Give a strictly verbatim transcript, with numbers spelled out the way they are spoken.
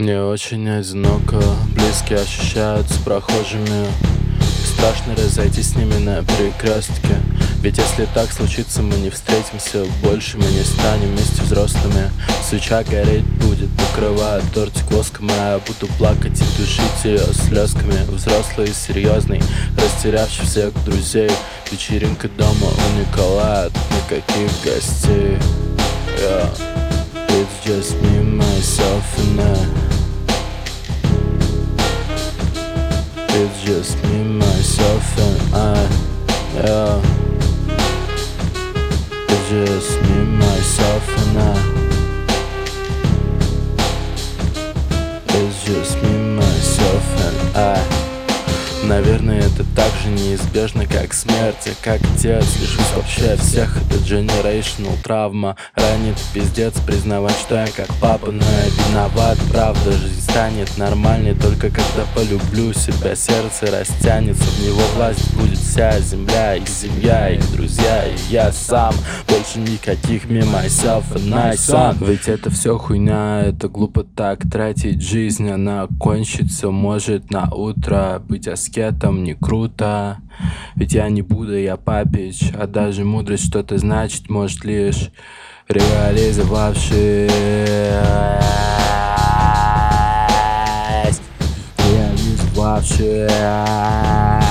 Мне очень одиноко, близкие ощущаются прохожими. Страшно разойтись с ними на перекрестке. Ведь если так случится, мы не встретимся больше, мы не станем вместе взрослыми. Свеча гореть будет, покрывая тортик воском, а я буду плакать и душить ее слезками. Взрослый и серьезный, растерявший всех друзей. Вечеринка дома у Николая, тут никаких гостей. Yeah. It's just me, myself and I. It's just me, myself and I. Yeah. It's just me, myself and I. It's just me, myself and I. Наверное, это так же неизбежно, как смерть. Я как отец лишусь вообще всех. Это generational травма. Ранит пиздец признавать, что я как папа, но я виноват. Правда, жизнь станет нормальной только когда полюблю себя. Сердце растянется, в него власть будет вся земля. И семья, и друзья, и я сам. Больше никаких me, myself and I, son. Ведь это все хуйня, это глупо так тратить жизнь. Она кончится, может, на утро. Быть аскетом не круто. Ведь я не Будда, я папич. А даже мудрость что-то значит, может лишь реализовавшись. Реализовавшись.